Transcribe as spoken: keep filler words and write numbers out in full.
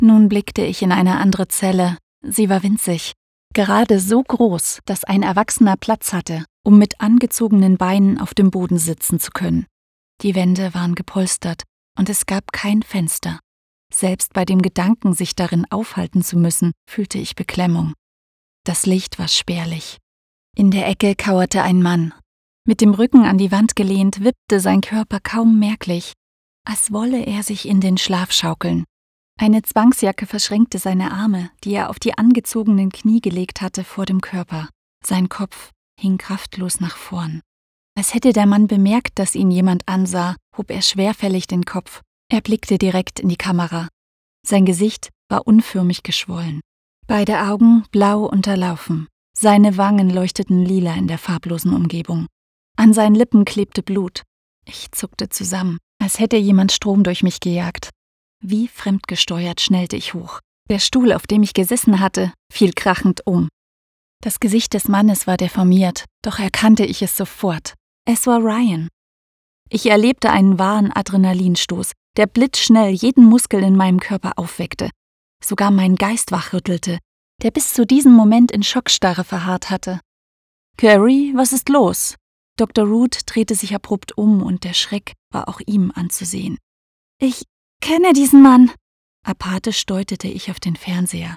Nun blickte ich in eine andere Zelle. Sie war winzig, gerade so groß, dass ein Erwachsener Platz hatte, um mit angezogenen Beinen auf dem Boden sitzen zu können. Die Wände waren gepolstert und es gab kein Fenster. Selbst bei dem Gedanken, sich darin aufhalten zu müssen, fühlte ich Beklemmung. Das Licht war spärlich. In der Ecke kauerte ein Mann. Mit dem Rücken an die Wand gelehnt, wippte sein Körper kaum merklich, als wolle er sich in den Schlaf schaukeln. Eine Zwangsjacke verschränkte seine Arme, die er auf die angezogenen Knie gelegt hatte, vor dem Körper. Sein Kopf hing kraftlos nach vorn. Als hätte der Mann bemerkt, dass ihn jemand ansah, hob er schwerfällig den Kopf. Er blickte direkt in die Kamera. Sein Gesicht war unförmig geschwollen. Beide Augen blau unterlaufen. Seine Wangen leuchteten lila in der farblosen Umgebung. An seinen Lippen klebte Blut. Ich zuckte zusammen, als hätte jemand Strom durch mich gejagt. Wie fremdgesteuert schnellte ich hoch. Der Stuhl, auf dem ich gesessen hatte, fiel krachend um. Das Gesicht des Mannes war deformiert, doch erkannte ich es sofort. Es war Ryan. Ich erlebte einen wahren Adrenalinstoß, der blitzschnell jeden Muskel in meinem Körper aufweckte. Sogar meinen Geist wachrüttelte, der bis zu diesem Moment in Schockstarre verharrt hatte. »Carrie, was ist los?« Doktor Root drehte sich abrupt um und der Schreck war auch ihm anzusehen. »Ich kenne diesen Mann!« Apathisch deutete ich auf den Fernseher.